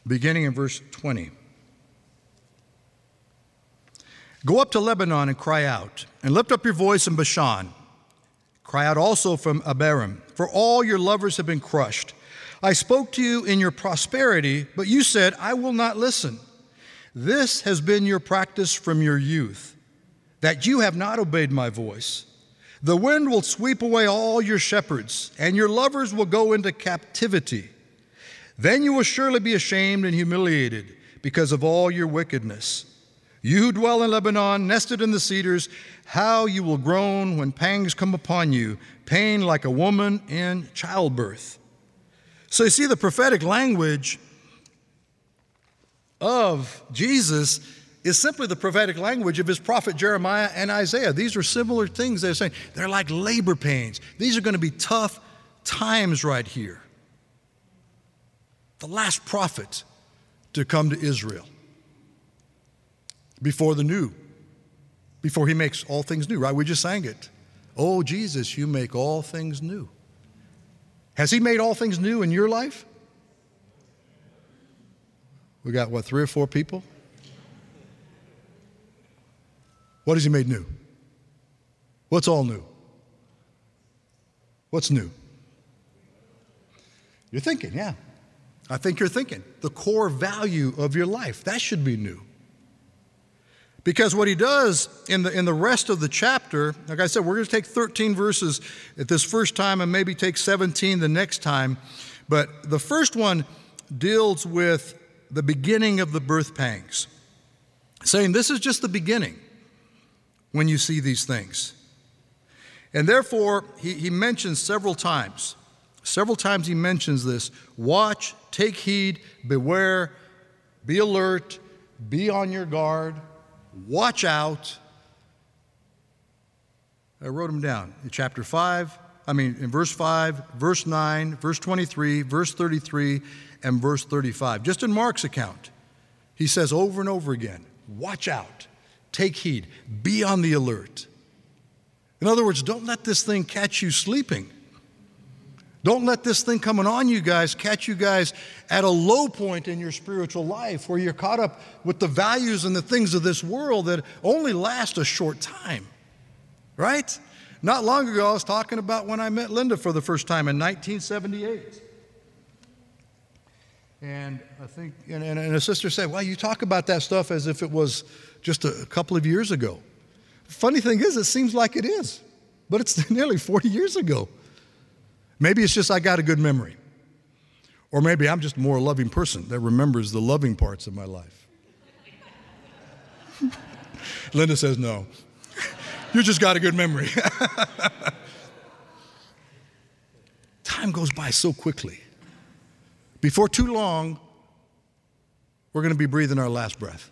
beginning in verse 20. Go up to Lebanon and cry out, and lift up your voice in Bashan. Cry out also from Abarim, for all your lovers have been crushed. I spoke to you in your prosperity, but you said, I will not listen. This has been your practice from your youth, that you have not obeyed my voice. The wind will sweep away all your shepherds, and your lovers will go into captivity. Then you will surely be ashamed and humiliated because of all your wickedness. You who dwell in Lebanon, nested in the cedars, how you will groan when pangs come upon you, pain like a woman in childbirth. So you see, the prophetic language of Jesus is simply the prophetic language of his prophet Jeremiah and Isaiah. These are similar things they're saying. They're like labor pains. These are going to be tough times right here. The last prophet to come to Israel before he makes all things new, right? We just sang it. Oh, Jesus, you make all things new. Has he made all things new in your life? We got, 3 or 4 people? What has he made new? What's all new? What's new? You're thinking, yeah. I think you're thinking. The core value of your life, that should be new. Because what he does in the rest of the chapter, like I said, we're going to take 13 verses at this first time and maybe take 17 the next time. But the first one deals with the beginning of the birth pangs, saying this is just the beginning when you see these things. And therefore, he mentions several times he mentions this: watch, take heed, beware, be alert, be on your guard, watch out. I wrote them down in in verse 5, verse 9, verse 23, verse 33, and verse 35. Just in Mark's account, he says over and over again, watch out, take heed, be on the alert. In other words, don't let this thing catch you sleeping. Don't let this thing coming on you guys catch you guys at a low point in your spiritual life where you're caught up with the values and the things of this world that only last a short time, right? Not long ago, I was talking about when I met Linda for the first time in 1978. And I think, and a sister said, well, you talk about that stuff as if it was just a couple of years ago. Funny thing is, it seems like it is, but it's nearly 40 years ago. Maybe it's just I got a good memory. Or maybe I'm just a more loving person that remembers the loving parts of my life. Linda says, no, you just got a good memory. Time goes by so quickly. Before too long, we're going to be breathing our last breath.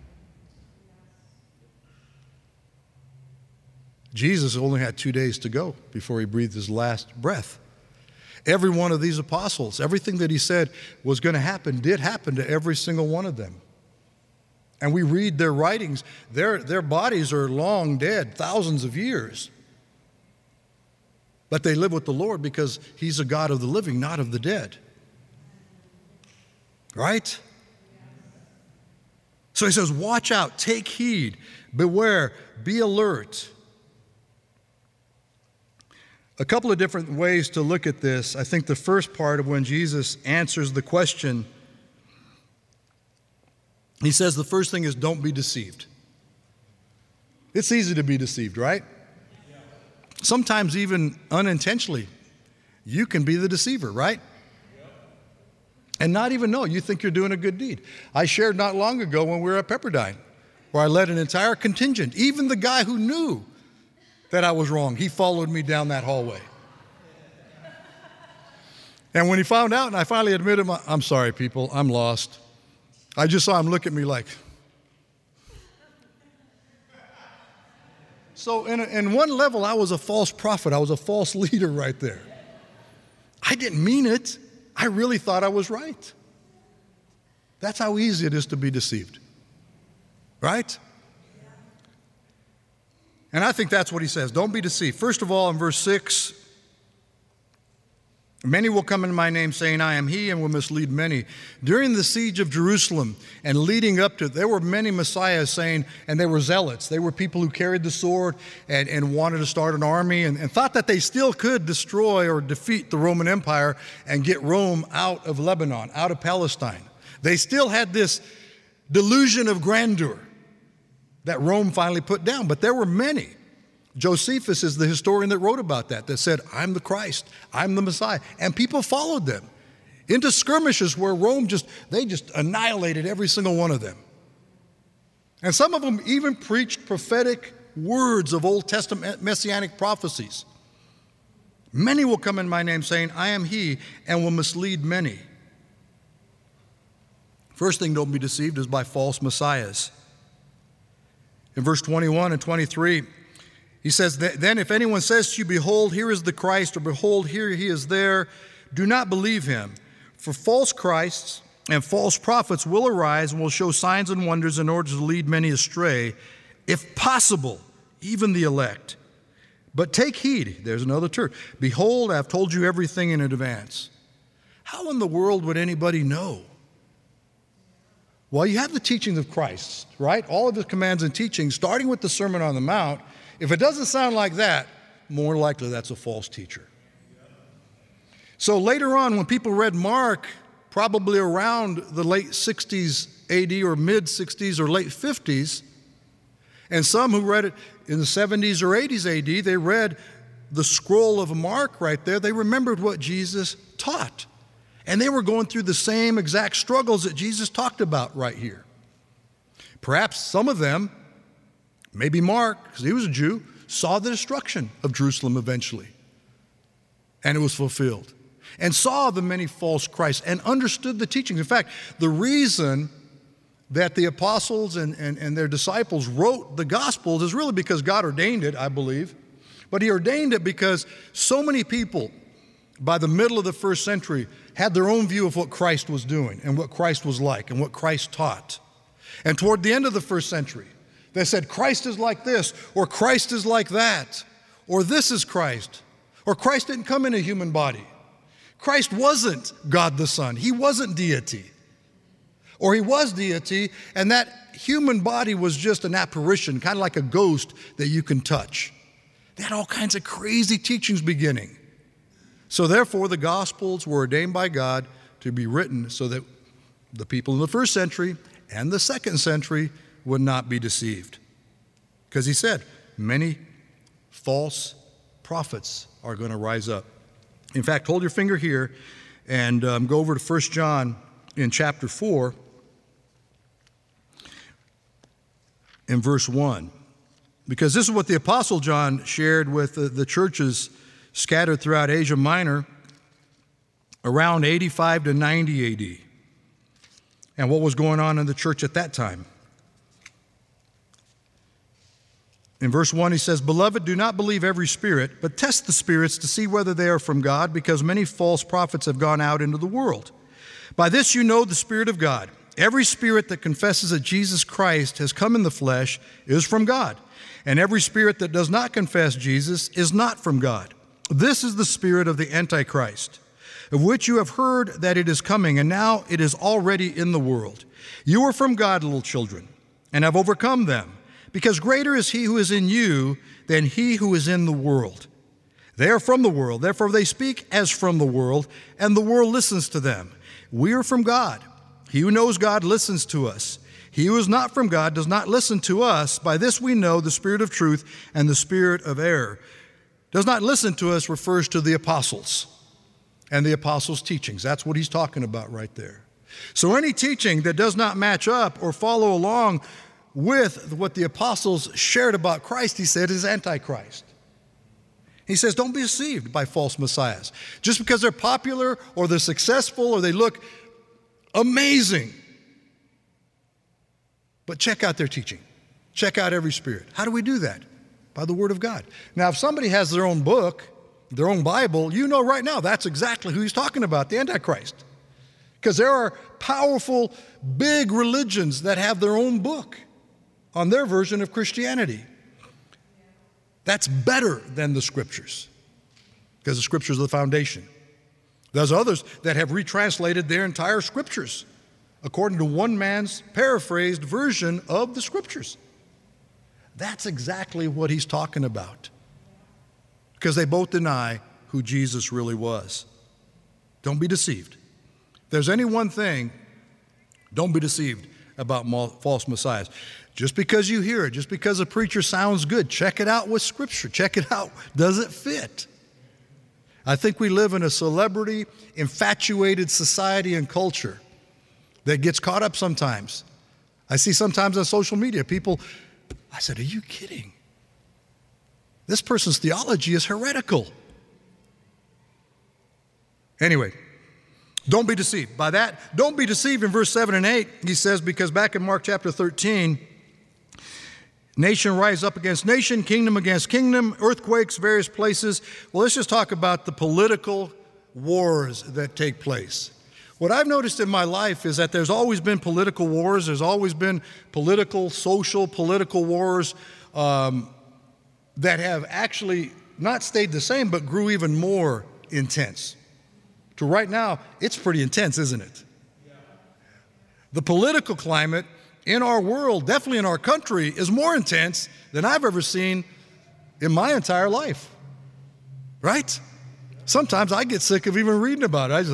Jesus only had 2 days to go before he breathed his last breath. Every one of these apostles, everything that he said was going to happen, did happen to every single one of them. And we read their writings, their bodies are long dead, thousands of years. But they live with the Lord because he's a God of the living, not of the dead. Right? So he says, watch out, take heed, beware, be alert. A couple of different ways to look at this. I think the first part of when Jesus answers the question, he says the first thing is don't be deceived. It's easy to be deceived, right? Sometimes even unintentionally, you can be the deceiver, right? And not even know you think you're doing a good deed. I shared not long ago when we were at Pepperdine, where I led an entire contingent. Even the guy who knew that I was wrong, he followed me down that hallway. And when he found out and I finally admitted, I'm sorry, people, I'm lost. I just saw him look at me like. So in one level, I was a false prophet. I was a false leader right there. I didn't mean it. I really thought I was right. That's how easy it is to be deceived. Right? And I think that's what he says. Don't be deceived. First of all, in verse 6, Many will come in my name saying, I am he, and will mislead many. During the siege of Jerusalem and leading up to it, there were many messiahs saying, and they were zealots. They were people who carried the sword and wanted to start an army and thought that they still could destroy or defeat the Roman Empire and get Rome out of Lebanon, out of Palestine. They still had this delusion of grandeur that Rome finally put down, but there were many. Josephus is the historian that wrote about that said, I'm the Christ, I'm the Messiah. And people followed them into skirmishes where Rome just annihilated every single one of them. And some of them even preached prophetic words of Old Testament messianic prophecies. Many will come in my name saying, I am he, and will mislead many. First thing, don't be deceived, is by false messiahs. In verse 21 and 23, he says, then if anyone says to you, behold, here is the Christ, or behold, here he is there, do not believe him. For false Christs and false prophets will arise and will show signs and wonders in order to lead many astray, if possible, even the elect. But take heed, there's another term. Behold, I have told you everything in advance. How in the world would anybody know? Well, you have the teachings of Christ, right? All of his commands and teachings, starting with the Sermon on the Mount. If it doesn't sound like that, more likely that's a false teacher. So later on, when people read Mark, probably around the late 60s AD or mid 60s or late 50s, and some who read it in the 70s or 80s AD, they read the scroll of Mark right there. They remembered what Jesus taught. And they were going through the same exact struggles that Jesus talked about right here. Perhaps some of them, maybe Mark, because he was a Jew, saw the destruction of Jerusalem eventually. And it was fulfilled. And saw the many false Christs and understood the teachings. In fact, the reason that the apostles and their disciples wrote the Gospels is really because God ordained it, I believe. But he ordained it because so many people by the middle of the first century had their own view of what Christ was doing and what Christ was like and what Christ taught. And toward the end of the first century, they said, Christ is like this, or Christ is like that, or this is Christ, or Christ didn't come in a human body. Christ wasn't God the Son. He wasn't deity. Or he was deity, and that human body was just an apparition, kind of like a ghost that you can touch. They had all kinds of crazy teachings beginning. So therefore, the Gospels were ordained by God to be written so that the people in the first century and the second century would not be deceived. Because he said, many false prophets are going to rise up. In fact, hold your finger here and go over to 1 John in chapter 4 in verse 1. Because this is what the Apostle John shared with the churches scattered throughout Asia Minor around 85 to 90 AD, and what was going on in the church at that time. In verse 1, he says, Beloved, do not believe every spirit, but test the spirits to see whether they are from God, because many false prophets have gone out into the world. By this you know the Spirit of God. Every spirit that confesses that Jesus Christ has come in the flesh is from God, and every spirit that does not confess Jesus is not from God. This is the spirit of the Antichrist, of which you have heard that it is coming, and now it is already in the world. You are from God, little children, and have overcome them, because greater is he who is in you than he who is in the world. They are from the world, therefore they speak as from the world, and the world listens to them. We are from God. He who knows God listens to us. He who is not from God does not listen to us. By this we know the spirit of truth and the spirit of error. Does not listen to us refers to the apostles and the apostles' teachings. That's what he's talking about right there. So any teaching that does not match up or follow along with what the apostles shared about Christ, he said, is Antichrist. He says, don't be deceived by false messiahs. Just because they're popular or they're successful or they look amazing. But check out their teaching. Check out every spirit. How do we do that? By the Word of God. Now, if somebody has their own book, their own Bible, you know right now that's exactly who he's talking about, the Antichrist. Because there are powerful, big religions that have their own book on their version of Christianity. That's better than the Scriptures, because the Scriptures are the foundation. There's others that have retranslated their entire scriptures according to one man's paraphrased version of the scriptures. That's exactly what he's talking about, because they both deny who Jesus really was. Don't be deceived. If there's any one thing, don't be deceived about false messiahs. Just because you hear it, just because a preacher sounds good, check it out with Scripture. Check it out. Does it fit? I think we live in a celebrity-infatuated society and culture that gets caught up sometimes. I see sometimes on social media, people, I said, are you kidding? This person's theology is heretical. Anyway, don't be deceived. By that, don't be deceived in verse 7 and 8, he says, because back in Mark chapter 13, nation rise up against nation, kingdom against kingdom, earthquakes, various places. Well, let's just talk about the political wars that take place. What I've noticed in my life is that there's always been political wars. There's always been social, political wars that have actually not stayed the same, but grew even more intense. To right now, it's pretty intense, isn't it? The political climate in our world, definitely in our country, is more intense than I've ever seen in my entire life. Right? Sometimes I get sick of even reading about it.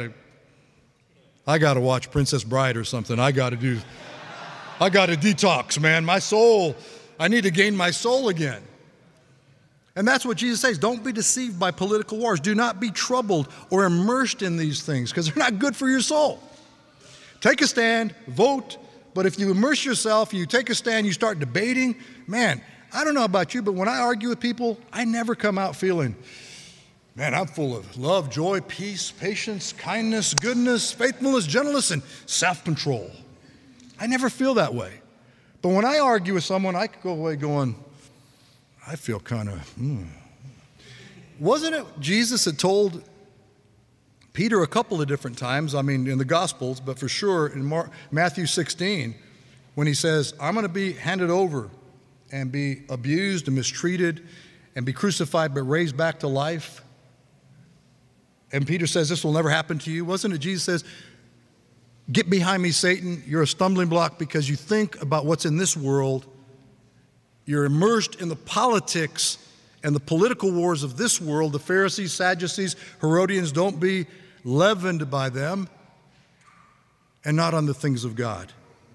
I gotta watch Princess Bride or something. I gotta detox, man. My soul, I need to gain my soul again. And that's what Jesus says. Don't be deceived by political wars. Do not be troubled or immersed in these things, because they're not good for your soul. Take a stand, vote, but if you immerse yourself, you take a stand, you start debating, man, I don't know about you, but when I argue with people, I never come out feeling, man, I'm full of love, joy, peace, patience, kindness, goodness, faithfulness, gentleness, and self-control. I never feel that way. But when I argue with someone, I could go away going, I feel kind of, Wasn't it Jesus that told Peter a couple of different times, I mean, in the Gospels, but for sure in Matthew 16, when he says, I'm going to be handed over and be abused and mistreated and be crucified but raised back to life? And Peter says, this will never happen to you. Wasn't it Jesus says, get behind me, Satan. You're a stumbling block because you think about what's in this world. You're immersed in the politics and the political wars of this world. The Pharisees, Sadducees, Herodians, don't be leavened by them, and not on the things of God.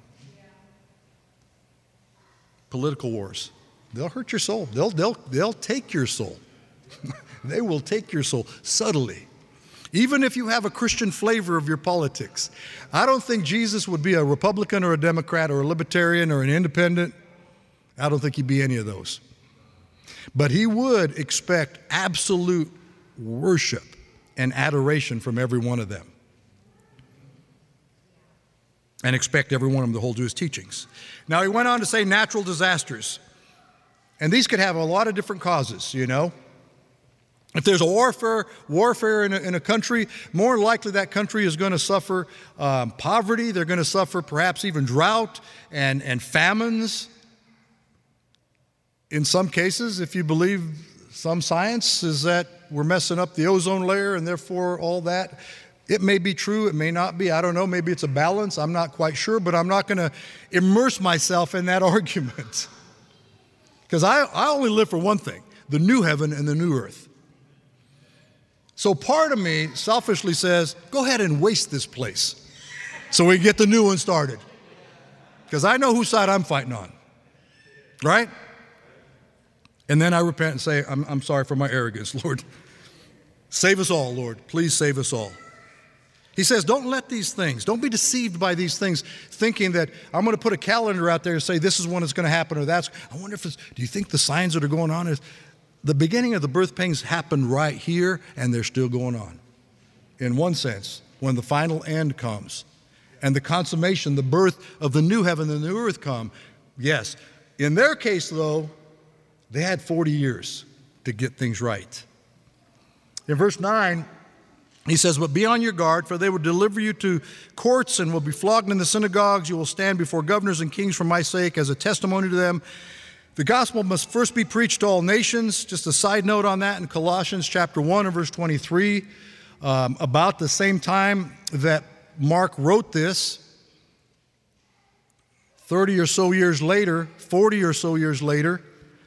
Political wars. They'll hurt your soul. They'll take your soul. They will take your soul subtly. Even if you have a Christian flavor of your politics. I don't think Jesus would be a Republican or a Democrat or a Libertarian or an Independent. I don't think he'd be any of those. But he would expect absolute worship and adoration from every one of them. And expect every one of them to hold to his teachings. Now, he went on to say natural disasters. And these could have a lot of different causes, you know. If there's a warfare in a country, more likely that country is going to suffer poverty. They're going to suffer perhaps even drought and famines. In some cases, if you believe some science, is that we're messing up the ozone layer and therefore all that. It may be true, it may not be. I don't know, maybe it's a balance. I'm not quite sure, but I'm not going to immerse myself in that argument. Because I only live for one thing, the new heaven and the new earth. So part of me selfishly says, go ahead and waste this place so we get the new one started. Because I know whose side I'm fighting on, right? And then I repent and say, I'm sorry for my arrogance, Lord. Save us all, Lord. Please save us all. He says, don't let these things, don't be deceived by these things, thinking that I'm going to put a calendar out there and say this is when it's going to happen or that's. I wonder if do you think the signs that are going on is the beginning of the birth pains happened right here and they're still going on. In one sense, when the final end comes and the consummation, the birth of the new heaven and the new earth come, yes. In their case, though, they had 40 years to get things right. In verse 9, he says, but be on your guard, for they will deliver you to courts and will be flogged in the synagogues. You will stand before governors and kings for my sake as a testimony to them. The gospel must first be preached to all nations. Just a side note on that in Colossians chapter 1 and verse 23. about the same time that Mark wrote this, 30 or so years later, 40 or so years later,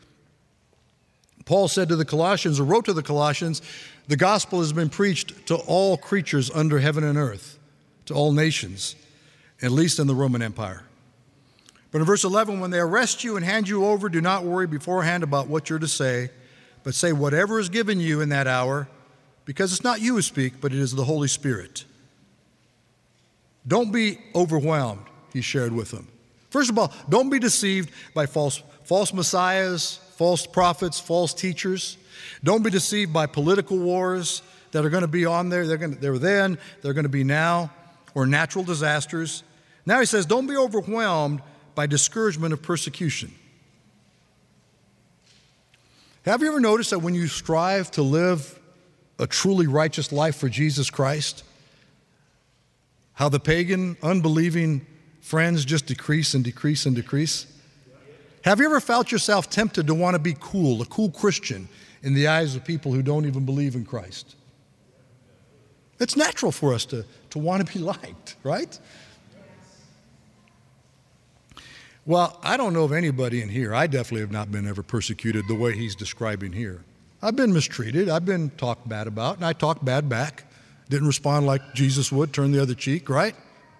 Paul said to the Colossians, or wrote to the Colossians, the gospel has been preached to all creatures under heaven and earth, to all nations, at least in the Roman Empire. But in verse 11, when they arrest you and hand you over, do not worry beforehand about what you're to say, but say whatever is given you in that hour, because it's not you who speak, but it is the Holy Spirit. Don't be overwhelmed, he shared with them. First of all, don't be deceived by false messiahs, false prophets, false teachers. Don't be deceived by political wars that are going to be on there. They're then, they're going to be now, or natural disasters. Now he says, don't be overwhelmed by discouragement of persecution. Have you ever noticed that when you strive to live a truly righteous life for Jesus Christ, how the pagan, unbelieving friends just decrease and decrease and decrease? Have you ever felt yourself tempted to want to be cool, a cool Christian, in the eyes of people who don't even believe in Christ? It's natural for us to want to be liked, right? Well, I don't know of anybody in here. I definitely have not been ever persecuted the way he's describing here. I've been mistreated. I've been talked bad about, and I talked bad back. Didn't respond like Jesus would, turn the other cheek, right?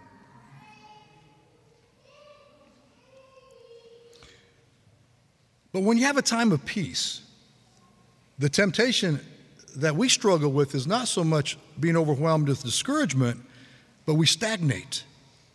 But when you have a time of peace, the temptation that we struggle with is not so much being overwhelmed with discouragement, but we stagnate.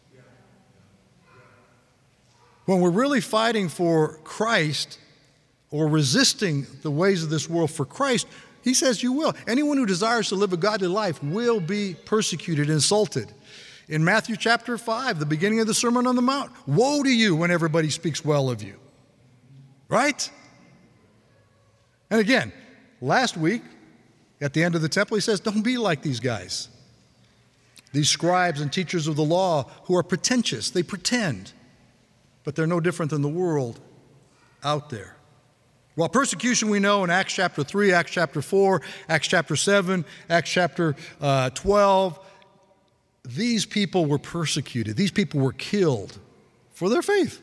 When we're really fighting for Christ or resisting the ways of this world for Christ, he says you will. Anyone who desires to live a godly life will be persecuted, insulted. In Matthew chapter 5, the beginning of the Sermon on the Mount, woe to you when everybody speaks well of you. Right? And again, last week, at the end of the temple, he says, don't be like these guys. These scribes and teachers of the law who are pretentious. They pretend, but they're no different than the world out there. Well, persecution we know in Acts chapter 3, Acts chapter 4, Acts chapter 7, Acts chapter 12. These people were persecuted. These people were killed for their faith.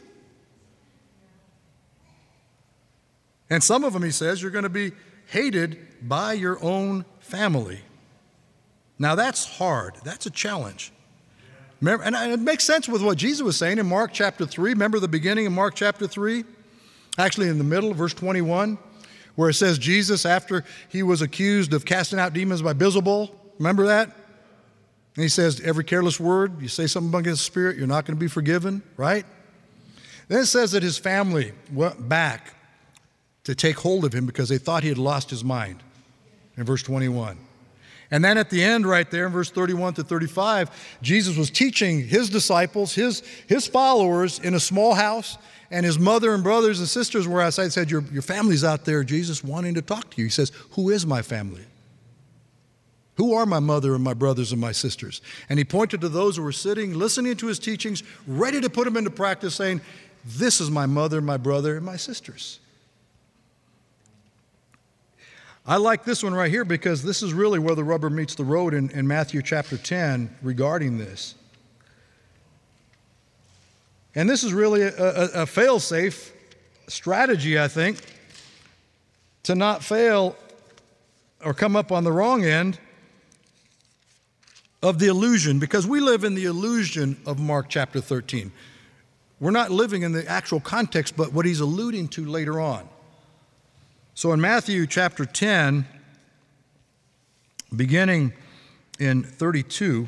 And some of them, he says, you're going to be hated by your own family. Now that's hard. That's a challenge. Remember, and it makes sense with what Jesus was saying in Mark chapter 3. Remember the beginning of Mark chapter 3? Actually in the middle, verse 21, where it says Jesus, after he was accused of casting out demons by Beelzebul, remember that? And he says, every careless word, you say something against the Spirit, you're not going to be forgiven, right? Then it says that his family went back to take hold of him because they thought he had lost his mind, in verse 21. And then at the end right there in verse 31 to 35, Jesus was teaching his disciples, his followers in a small house, and his mother and brothers and sisters were outside and said, your family's out there, Jesus, wanting to talk to you. He says, who is my family? Who are my mother and my brothers and my sisters? And he pointed to those who were sitting, listening to his teachings, ready to put them into practice, saying, this is my mother, my brother, and my sisters. I like this one right here because this is really where the rubber meets the road in Matthew chapter 10 regarding this. And this is really a fail-safe strategy, I think, to not fail or come up on the wrong end of the illusion, because we live in the illusion of Mark chapter 13. We're not living in the actual context, but what he's alluding to later on. So in Matthew chapter 10, beginning in 32,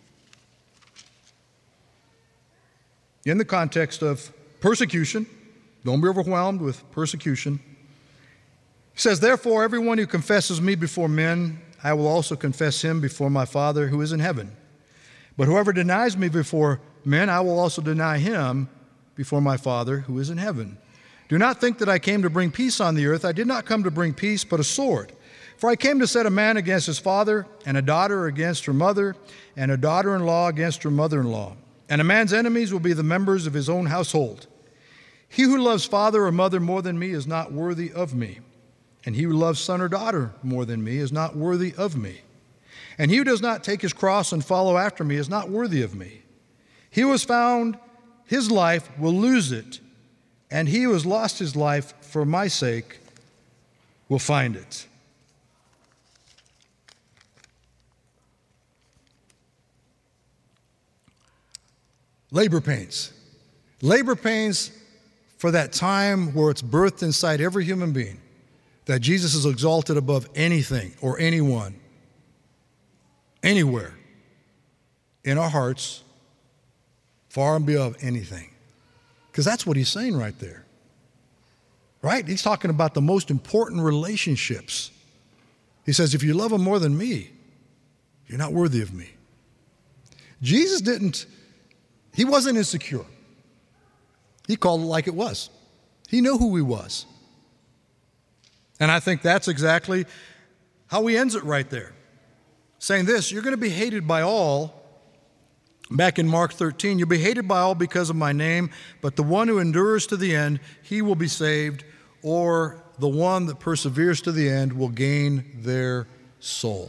in the context of persecution, don't be overwhelmed with persecution. He says, therefore, everyone who confesses me before men, I will also confess him before my Father who is in heaven. But whoever denies me before men, I will also deny him before my Father who is in heaven. Do not think that I came to bring peace on the earth. I did not come to bring peace, but a sword. For I came to set a man against his father, and a daughter against her mother, and a daughter-in-law against her mother-in-law. And a man's enemies will be the members of his own household. He who loves father or mother more than me is not worthy of me. And he who loves son or daughter more than me is not worthy of me. And he who does not take his cross and follow after me is not worthy of me. He who has found his life will lose it, and he who has lost his life for my sake will find it. Labor pains. Labor pains for that time where it's birthed inside every human being, that Jesus is exalted above anything or anyone, anywhere, in our hearts, far and beyond anything. Because that's what he's saying right there. Right? He's talking about the most important relationships. He says, if you love him more than me, you're not worthy of me. Jesus he wasn't insecure. He called it like it was. He knew who he was. And I think that's exactly how he ends it right there. Saying this, you're going to be hated by all. Back in Mark 13, you'll be hated by all because of my name, but the one who endures to the end, he will be saved, or the one that perseveres to the end will gain their soul.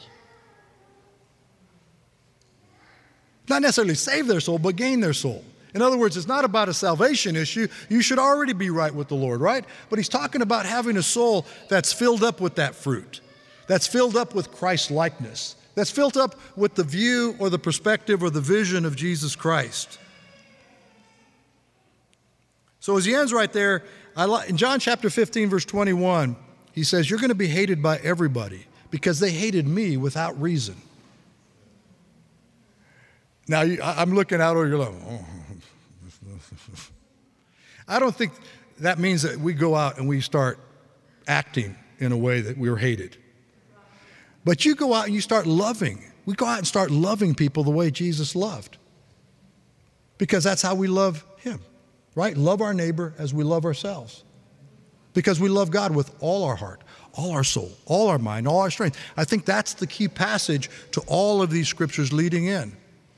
Not necessarily save their soul, but gain their soul. In other words, it's not about a salvation issue. You should already be right with the Lord, right? But he's talking about having a soul that's filled up with that fruit, that's filled up with Christ's likeness, that's filled up with the view or the perspective or the vision of Jesus Christ. So as he ends right there, in John chapter 15, verse 21, he says, you're going to be hated by everybody because they hated me without reason. Now, I'm looking out over your life. Oh. I don't think that means that we go out and we start acting in a way that we're hated. But you go out and you start loving. We go out and start loving people the way Jesus loved. Because that's how we love him, right? Love our neighbor as we love ourselves. Because we love God with all our heart, all our soul, all our mind, all our strength. I think that's the key passage to all of these scriptures leading in.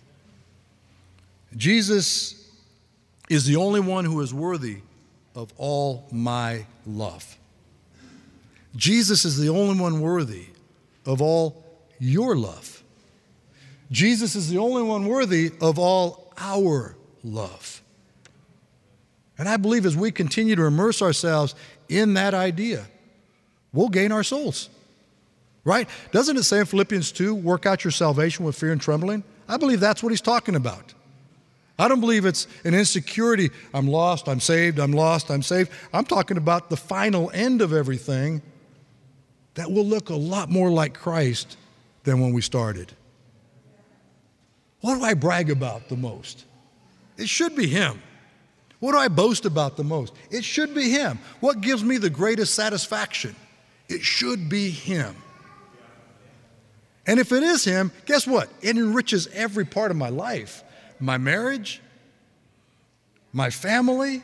Jesus is the only one who is worthy of all my love. Jesus is the only one worthy of all your love. Jesus is the only one worthy of all our love. And I believe as we continue to immerse ourselves in that idea, we'll gain our souls. Right? Doesn't it say in Philippians 2, work out your salvation with fear and trembling? I believe that's what he's talking about. I don't believe it's an insecurity. I'm lost, I'm saved, I'm lost, I'm saved. I'm talking about the final end of everything that will look a lot more like Christ than when we started. What do I brag about the most? It should be him. What do I boast about the most? It should be him. What gives me the greatest satisfaction? It should be him. And if it is him, guess what? It enriches every part of my life. My marriage, my family,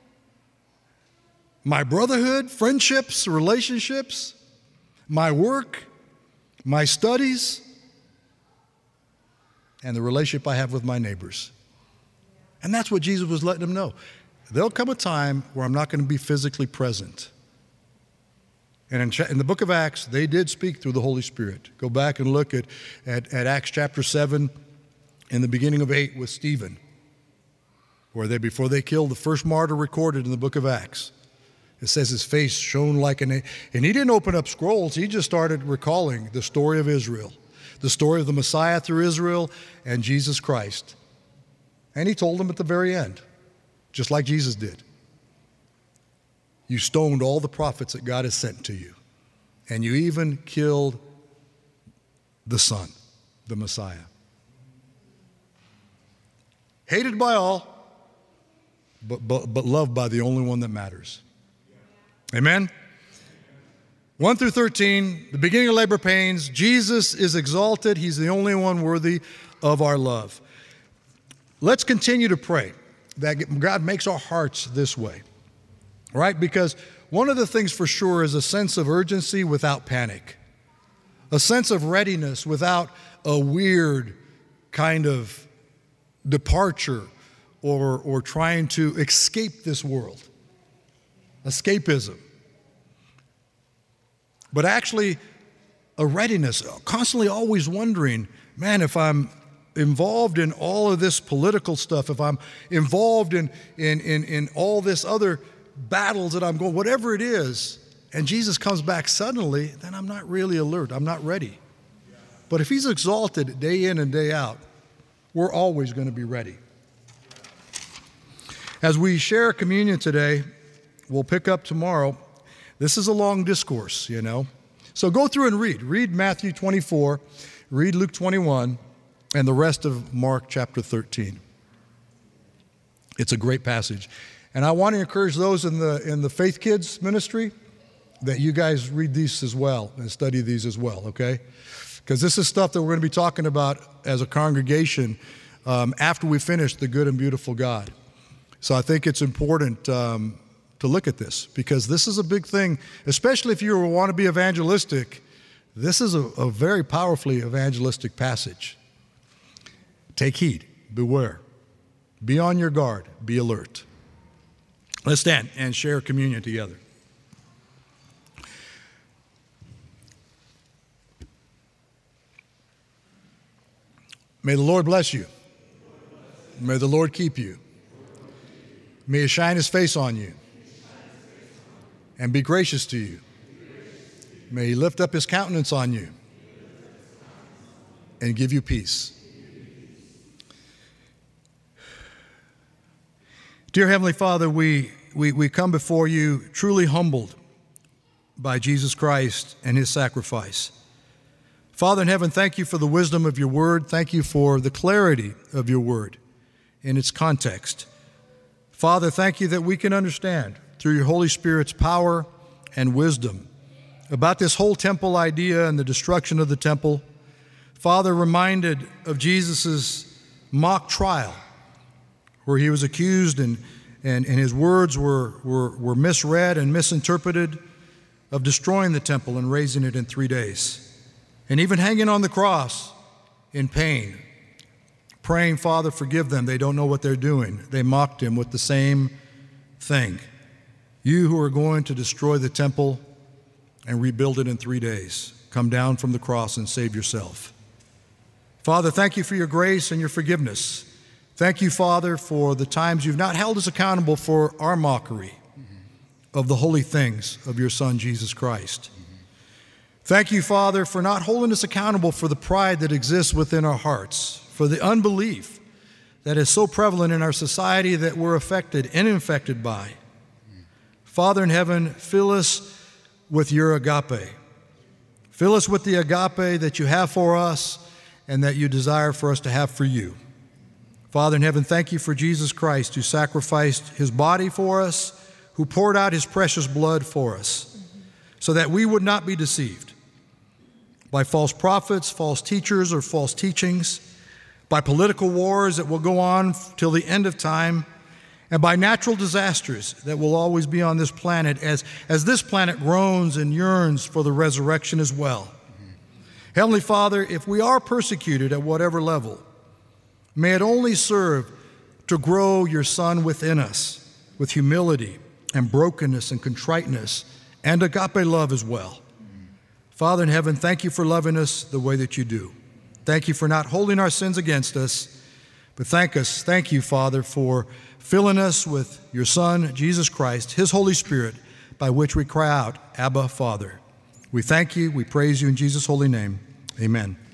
my brotherhood, friendships, relationships, my work, my studies, and the relationship I have with my neighbors. And that's what Jesus was letting them know. There'll come a time where I'm not going to be physically present. And in the book of Acts, they did speak through the Holy Spirit. Go back and look at Acts chapter 7, in the beginning of 8 with Stephen, where before they killed the first martyr recorded in the book of Acts. It says his face shone like and he didn't open up scrolls. He just started recalling the story of Israel, the story of the Messiah through Israel and Jesus Christ. And he told them at the very end, just like Jesus did, you stoned all the prophets that God has sent to you, and you even killed the Son, the Messiah. Hated by all, but loved by the only one that matters. Amen? 1 through 13, the beginning of labor pains, Jesus is exalted. He's the only one worthy of our love. Let's continue to pray that God makes our hearts this way, right? Because one of the things for sure is a sense of urgency without panic, a sense of readiness without a weird kind of departure or trying to escape this world. Escapism. But actually a readiness, constantly always wondering, man, if I'm involved in all of this political stuff, if I'm involved in all this other battles that I'm going, whatever it is, and Jesus comes back suddenly, then I'm not really alert. I'm not ready. But if he's exalted day in and day out, we're always going to be ready. As we share communion today, we'll pick up tomorrow. This is a long discourse, you know. So go through and read. Read Matthew 24, read Luke 21, and the rest of Mark chapter 13. It's a great passage. And I want to encourage those in the Faith Kids ministry that you guys read these as well and study these as well, okay? Because this is stuff that we're going to be talking about as a congregation after we finish the good and beautiful God. So I think it's important to look at this, because this is a big thing, especially if you want to be evangelistic. This is a very powerfully evangelistic passage. Take heed, beware, be on your guard, be alert. Let's stand and share communion together. May the Lord bless you. May the Lord keep you. May he shine his face on you and be gracious to you. May he lift up his countenance on you and give you peace. Dear Heavenly Father, we come before you truly humbled by Jesus Christ and his sacrifice. Father in heaven, thank you for the wisdom of your word. Thank you for the clarity of your word in its context. Father, thank you that we can understand through your Holy Spirit's power and wisdom about this whole temple idea and the destruction of the temple. Father, reminded of Jesus' mock trial where he was accused and his words were misread and misinterpreted of destroying the temple and raising it in 3 days. And even hanging on the cross in pain, praying, Father, forgive them. They don't know what they're doing. They mocked him with the same thing. You who are going to destroy the temple and rebuild it in 3 days, come down from the cross and save yourself. Father, thank you for your grace and your forgiveness. Thank you, Father, for the times you've not held us accountable for our mockery of the holy things of your Son, Jesus Christ. Thank you, Father, for not holding us accountable for the pride that exists within our hearts, for the unbelief that is so prevalent in our society that we're affected and infected by. Father in heaven, fill us with your agape. Fill us with the agape that you have for us and that you desire for us to have for you. Father in heaven, thank you for Jesus Christ, who sacrificed his body for us, who poured out his precious blood for us, so that we would not be deceived by false prophets, false teachers, or false teachings, by political wars that will go on till the end of time, and by natural disasters that will always be on this planet as this planet groans and yearns for the resurrection as well. Heavenly Father, if we are persecuted at whatever level, may it only serve to grow your Son within us with humility and brokenness and contriteness and agape love as well. Father in heaven, thank you for loving us the way that you do. Thank you for not holding our sins against us, but thank you, Father, for filling us with your Son, Jesus Christ, his Holy Spirit, by which we cry out, Abba, Father. We thank you, we praise you in Jesus' holy name. Amen.